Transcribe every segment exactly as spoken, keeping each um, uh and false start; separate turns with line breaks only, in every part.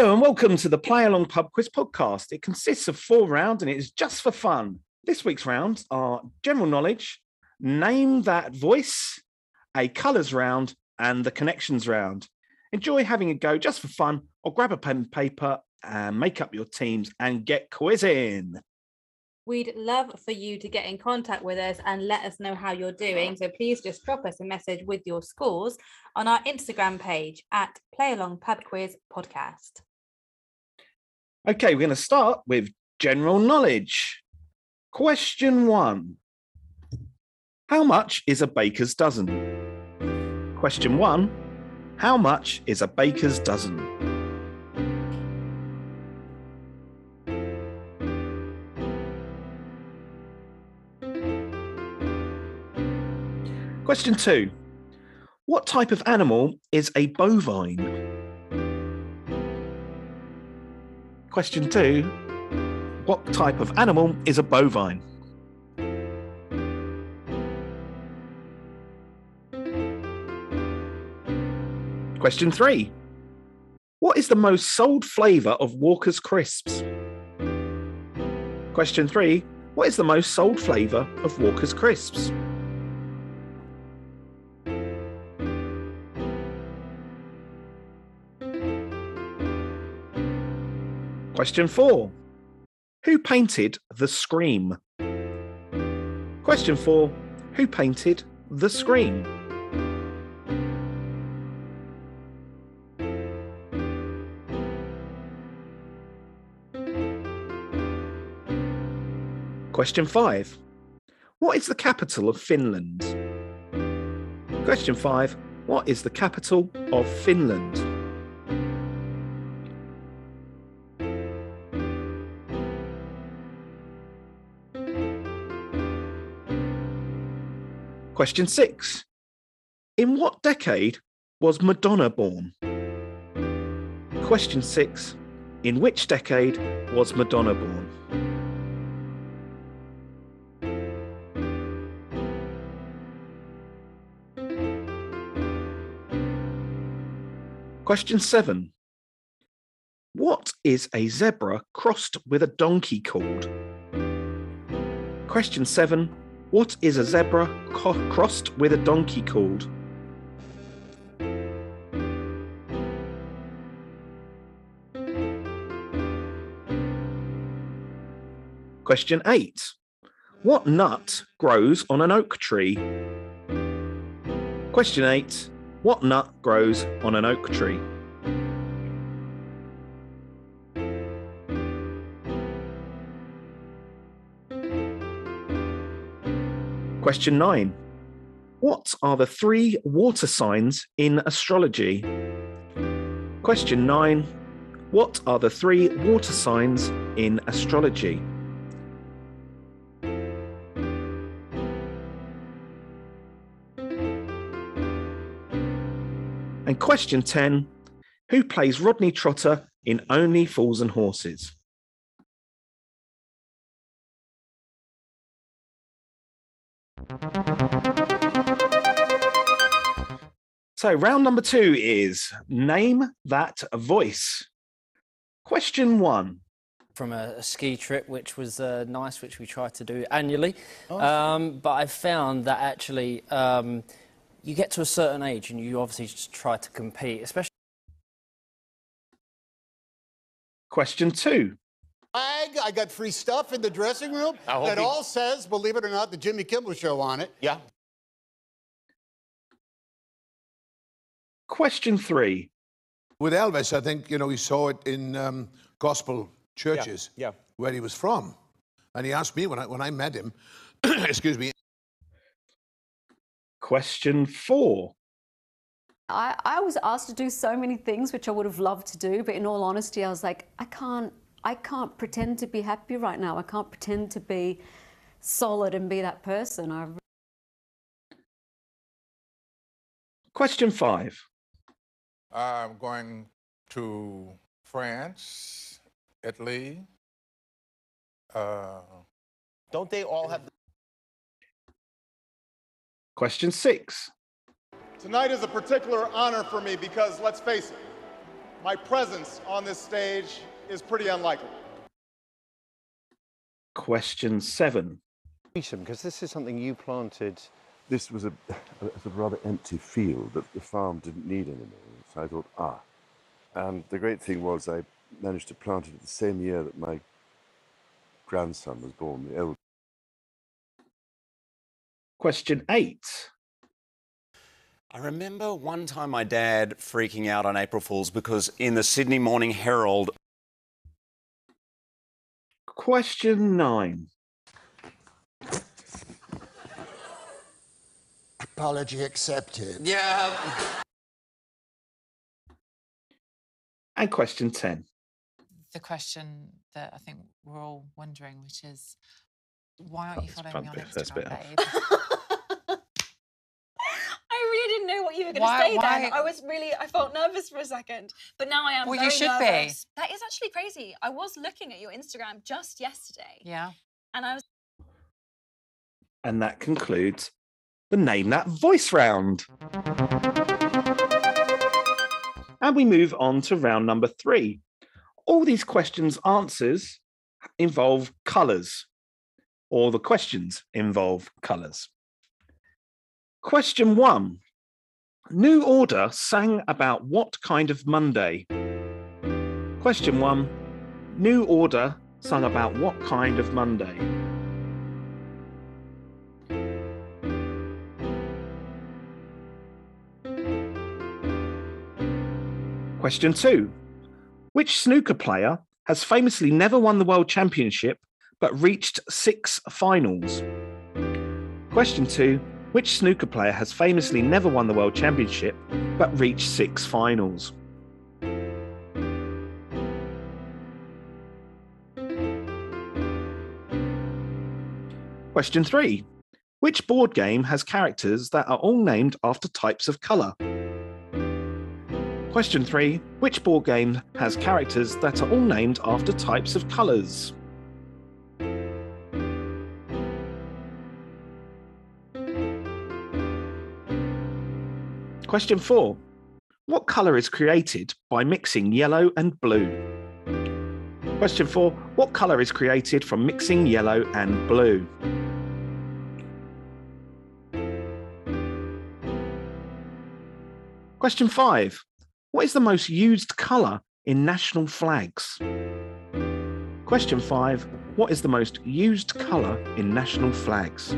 Hello and welcome to the Play Along Pub Quiz podcast. It consists of four rounds and it is just for fun. This week's rounds are general knowledge, name that voice, a colours round, and the connections round. Enjoy having a go just for fun, or grab a pen and paper and make up your teams and get quizzing.
We'd love for you to get in contact with us and let us know how you're doing. So please just drop us a message with your scores on our Instagram page at Play Along Pub Quiz Podcast.
Okay, we're going to start with general knowledge. Question one. How much is a baker's dozen? Question one. How much is a baker's dozen? Question two. What type of animal is a bovine? Question two. What type of animal is a bovine? Question three. What is the most sold flavour of Walker's Crisps? Question three. What is the most sold flavour of Walker's Crisps? Question four. Who painted The Scream? Question four. Who painted The Scream? Question five. What is the capital of Finland? Question five. What is the capital of Finland? Question six. In what decade was Madonna born? Question six. In which decade was Madonna born? Question seven. What is a zebra crossed with a donkey called? Question seven. What is a zebra co- crossed with a donkey called? Question eight. What nut grows on an oak tree? Question eight. What nut grows on an oak tree? Question nine. What are the three water signs in astrology? Question nine. What are the three water signs in astrology? And question ten. Who plays Rodney Trotter in Only Fools and Horses? So round number two is name that voice. Question one.
From a, a ski trip, which was uh, nice, which we try to do annually.
Oh.
Um, but I found that actually um, you get to a certain age and you obviously just try to compete, especially.
Question two.
I got free stuff in the dressing room that he... all says, believe it or not, the Jimmy Kimmel Show on it.
Yeah.
Question three.
With Elvis, I think, you know, he saw it in um, gospel churches
yeah, yeah.
where he was from. And he asked me when I, when I met him, excuse me.
Question four.
I, I was asked to do so many things which I would have loved to do, but in all honesty, I was like, I can't, I can't pretend to be happy right now. I can't pretend to be solid and be that person. I...
Question five.
I'm going to France, Italy. Uh...
Don't they all have...
Question six.
Tonight is a particular honor for me because, let's face it, my presence on this stage is pretty unlikely.
Question seven.
Because this is something you planted.
This was a, a, a rather empty field that the farm didn't need anymore. So I thought, ah. And the great thing was I managed to plant it the same year that my grandson was born, the old.
Question eight.
I remember one time my dad freaking out on April Fools because in the Sydney Morning Herald.
Question nine.
Apology accepted.
Yeah.
And question ten.
The question that I think we're all wondering, which is, why aren't you following me on Instagram, babe?
I really didn't know what you were going to
Why-
say
why-
then. I was really, I felt nervous for a second, but now I am
Well,
very
you should be.
nervous. That is actually crazy. I was looking at your Instagram just yesterday,
Yeah.
and I was
And that concludes the Name That Voice round. And we move on to round number three. All these questions' answers involve colours, or the questions involve colours. Question one. New Order sang about what kind of Monday? Question one. New Order sang about what kind of Monday? Question two. Which snooker player has famously never won the World Championship but reached six finals? Question two. Which snooker player has famously never won the World Championship but reached six finals? Question three. Which board game has characters that are all named after types of colour? Question three. Which board game has characters that are all named after types of colours? Question four. What colour is created by mixing yellow and blue? Question four. What colour is created from mixing yellow and blue? Question five. What is the most used colour in national flags? Question five. What is the most used colour in national flags?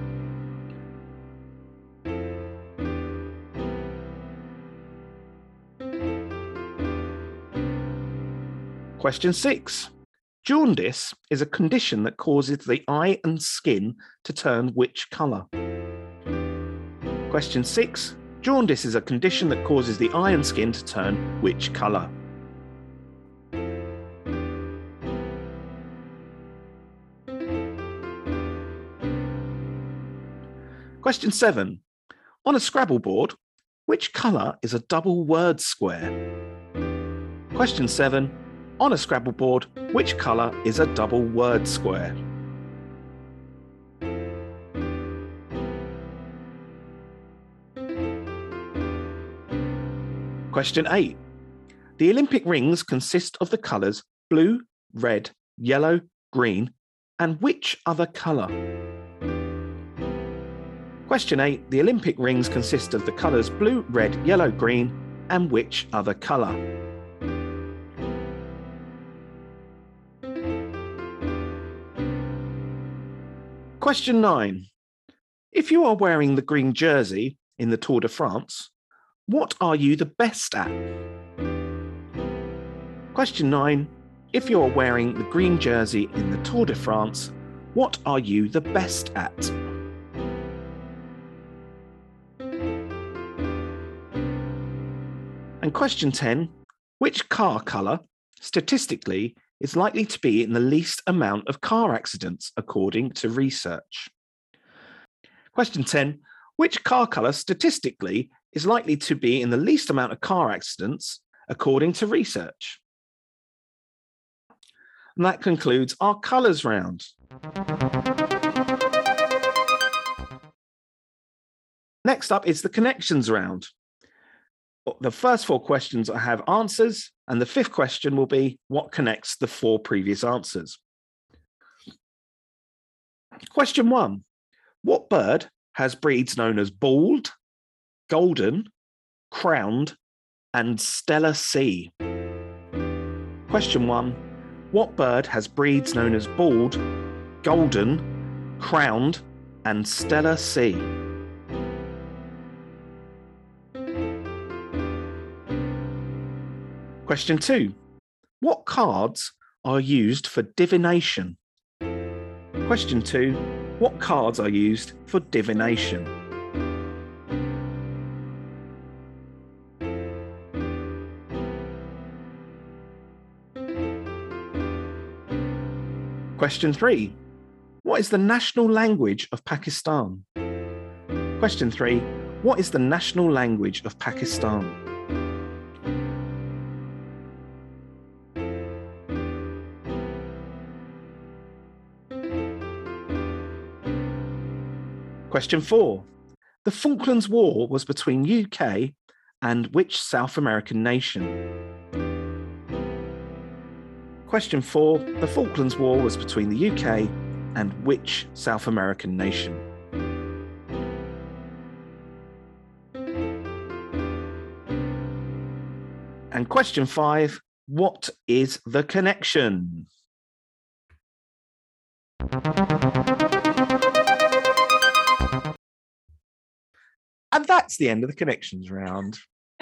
Question six. Jaundice is a condition that causes the eye and skin to turn which colour? Question six. Jaundice is a condition that causes the eye and skin to turn which colour? Question seven. On a Scrabble board, which colour is a double word square? Question seven. On a Scrabble board, which colour is a double word square? Question eight. The Olympic rings consist of the colours blue, red, yellow, green, and which other colour? Question eight. The Olympic rings consist of the colours blue, red, yellow, green, and which other colour? Question nine. If you are wearing the green jersey in the Tour de France, what are you the best at? Question nine. If you are wearing the green jersey in the Tour de France, what are you the best at? And question ten. Which car colour, statistically, is likely to be in the least amount of car accidents, according to research? Question ten. Which car colour, statistically, is likely to be in the least amount of car accidents, according to research? And that concludes our colours round. Next up is the connections round. The first four questions I have answers, and the fifth question will be what connects the four previous answers. Question one. What bird has breeds known as bald, golden, crowned, and Stella C? Question one. What bird has breeds known as bald, golden, crowned, and Stella C? Question two. What cards are used for divination? Question two. What cards are used for divination? Question three. What is the national language of Pakistan? Question three. What is the national language of Pakistan? Question four. The Falklands War was between U K and which South American nation? Question four. The Falklands War was between the U K and which South American nation? And question five. What is the connection? And that's the end of the connections round.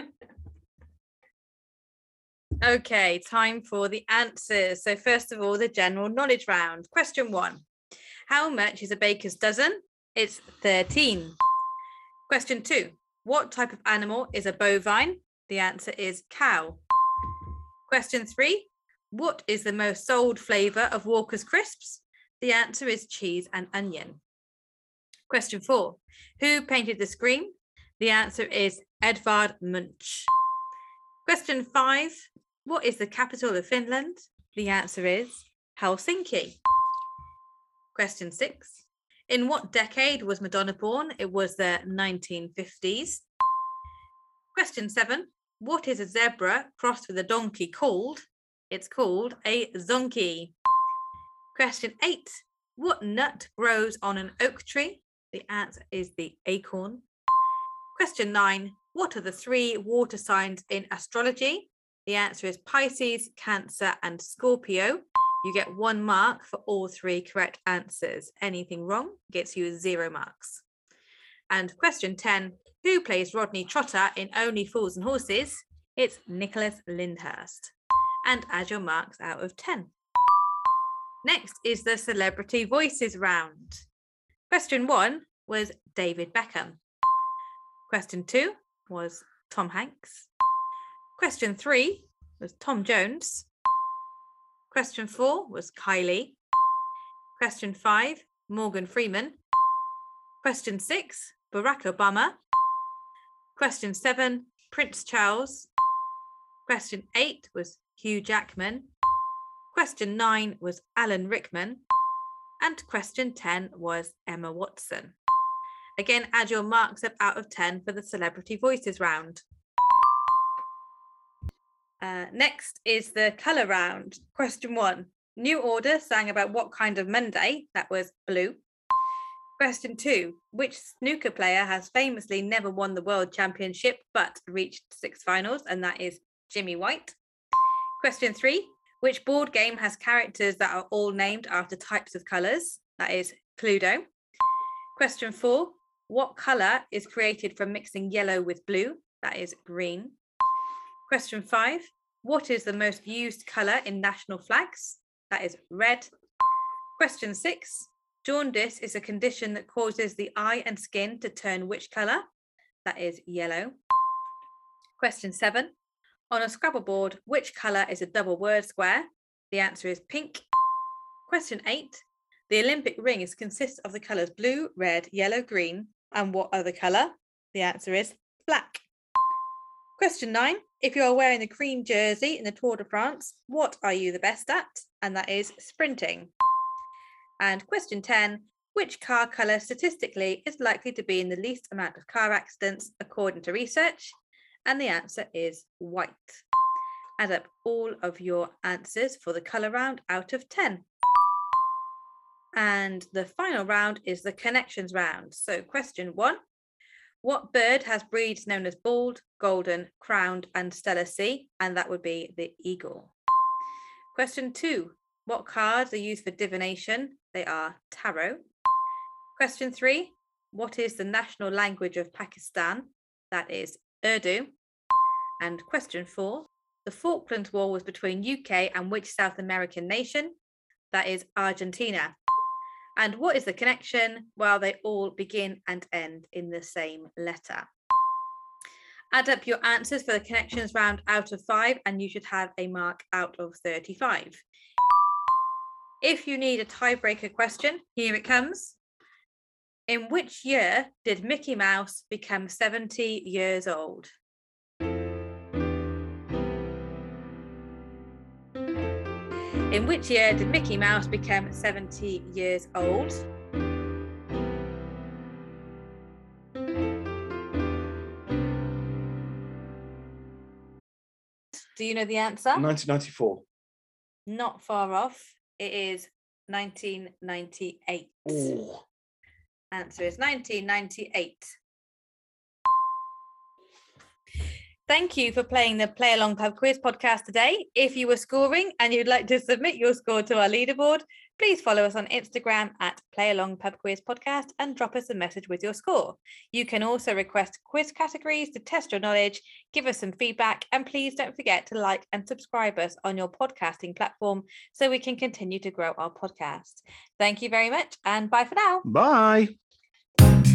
Okay, time for the answers. So first of all, the general knowledge round. Question one. How much is a baker's dozen? It's thirteen. Question two. What type of animal is a bovine? The answer is cow. Question three. What is the most sold flavour of Walker's crisps? The answer is cheese and onion. Question four. Who painted the Scream? The answer is Edvard Munch. Question five. What is the capital of Finland? The answer is Helsinki. Question six. In what decade was Madonna born? It was the nineteen fifties. Question seven. What is a zebra crossed with a donkey called? It's called a zonkey. Question eight. What nut grows on an oak tree? The answer is the acorn. Question nine. What are the three water signs in astrology? The answer is Pisces, Cancer, and Scorpio. You get one mark for all three correct answers. Anything wrong gets you zero marks. And question ten. Who plays Rodney Trotter in Only Fools and Horses? It's Nicholas Lyndhurst. And add your marks out of ten. Next is the Celebrity Voices round. Question one was David Beckham. Question two was Tom Hanks. Question three was Tom Jones. Question four was Kylie. Question five, Morgan Freeman. Question six, Barack Obama. Question seven, Prince Charles. Question eight was Hugh Jackman. Question nine was Alan Rickman. And question ten was Emma Watson. Again, add your marks up out of ten for the Celebrity Voices round. Uh, next is the colour round. Question one. New Order sang about what kind of Monday? That was blue. Question two. Which snooker player has famously never won the World Championship but reached six finals? And that is Jimmy White. Question three. Which board game has characters that are all named after types of colours? That is Cluedo. Question four. What colour is created from mixing yellow with blue? That is green. Question five. What is the most used colour in national flags? That is red. Question six. Jaundice is a condition that causes the eye and skin to turn which colour? That is yellow. Question seven. On a Scrabble board, which colour is a double word square? The answer is pink. Question eight. The Olympic ring is consists of the colours blue, red, yellow, green, and what other colour? The answer is black. Question nine. If you are wearing the cream jersey in the Tour de France, what are you the best at? And that is sprinting. And question ten. Which car colour statistically is likely to be in the least amount of car accidents according to research? and the answer is white. Add up all of your answers for the colour round out of ten. And the final round is the connections round. So question one, what bird has breeds known as bald, golden, crowned and stellar C? And that would be the eagle. Question two, what cards are used for divination? They are tarot. Question three, what is the national language of Pakistan? That is Urdu. And question four, the Falklands War was between U K and which South American nation? That is Argentina. And what is the connection? Well, they all begin and end in the same letter. Add up your answers for the connections round out of five, and you should have a mark out of thirty-five. If you need a tiebreaker question, here it comes. In which year did Mickey Mouse become seventy years old? In which year did Mickey Mouse become seventy years old? Do you know the answer?
nineteen ninety-four.
Not far off. It is nineteen ninety-eight.
Ooh.
Answer is nineteen ninety-eight. Thank you for playing the Play Along Pub Quiz podcast today. If you were scoring and you'd like to submit your score to our leaderboard, please follow us on Instagram at Play Along Pub Quiz podcast and drop us a message with your score. You can also request quiz categories to test your knowledge, give us some feedback, and please don't forget to like and subscribe us on your podcasting platform so we can continue to grow our podcast. Thank you very much and bye for now.
Bye.